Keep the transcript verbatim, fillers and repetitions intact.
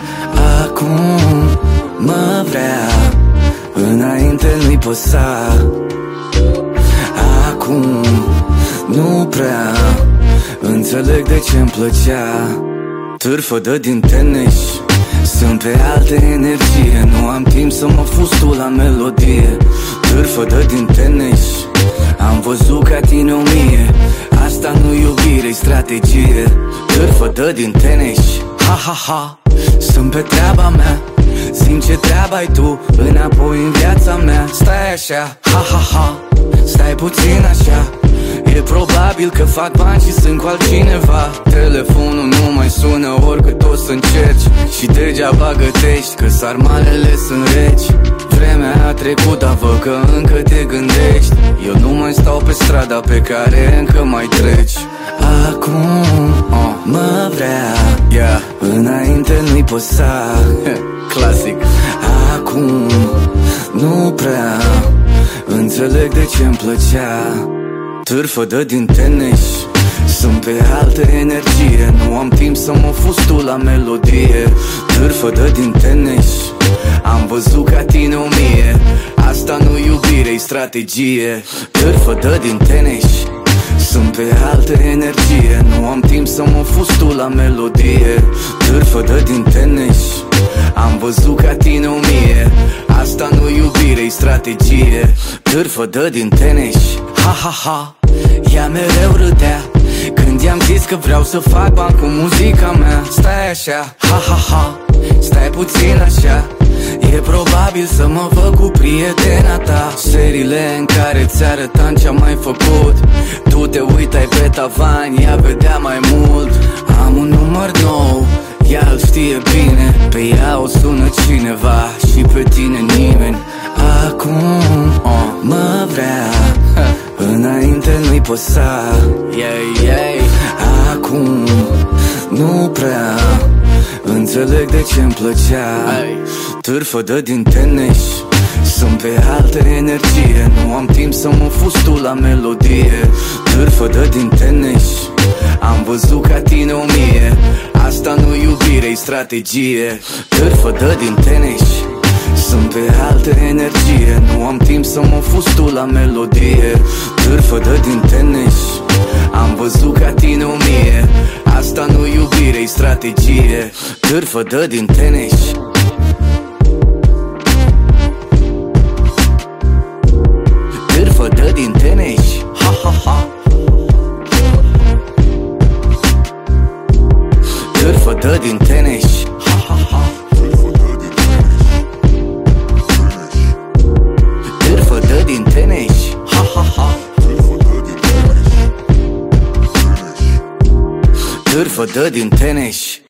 Acum mă vrea, înainte nu-i păsa. Acum nu prea înțeleg de ce-mi plăcea. Târfă dă din teneș, sunt pe altă energie, nu am timp să mă fustu la melodie. Târfă dă din teneș, am văzut ca tine o mie. Asta nu iubire-i strategie. Târfă dă din teneș, ha ha ha, sunt pe treaba mea. Simt ce treaba-i tu înapoi în viața mea. Stai așa, ha ha ha, stai puțin așa. E probabil că fac bani și sunt cu altcineva. Telefonul nu mai sună oricât o să încerci, și degeaba gătești că sarmalele sunt reci. Vremea a trecut, dar văd că încă te gândești. Eu nu mai stau pe strada pe care încă mai treci. Acum oh, mă vrea, yeah. Înainte nu-i păsa. Clasic. Acum nu prea înțeleg de ce-mi plăcea. Târfă dă din teneș, sunt pe altă energie, nu am timp să mă fustu la melodie. Târfă dă din teneș, am văzut ca tine o mie. Asta nu iubire-i strategie. Târfă dă din teneș, sunt pe altă energie, nu am timp să mă fustu la melodie. Târfă dă din teneș, am văzut ca tine o mie. Asta nu iubire-i strategie. Târfă dă din teneș, ha ha ha, ea mereu râdea când i-am zis că vreau să fac bani cu muzica mea. Stai așa, ha ha ha, stai puțin așa. E probabil să mă văd cu prietena ta. Seriile în care ți-arătam ce-am mai făcut, tu te uitai pe tavan, ea vedea mai mult. Am un număr nou, ea îl știe bine, pe ea o sună cineva și pe tine nimeni. Acum oh, mă vrea, înainte nu-i păsa. Yeah, yeah. Acum nu prea înțeleg de ce-mi plăcea. Târfă dă din teneș, sunt pe altă energie, nu am timp să mă fustu la melodie. Târfă dă din teneș, am văzut ca tine o mie. Asta nu iubire-i strategie. Târfă dă din teneș, sunt pe altă energie, nu am timp să mă fustu la melodie. Târfă dă din teneș, am văzut ca tine o mie. Asta nu iubire-i strategie. Târfă dă din teneș. Târfă dă din teneș, ha ha ha. Târfă dă din teneș, ha ha ha. Târfă dă din teneș, ha ha ha. Târfă dă din teneș.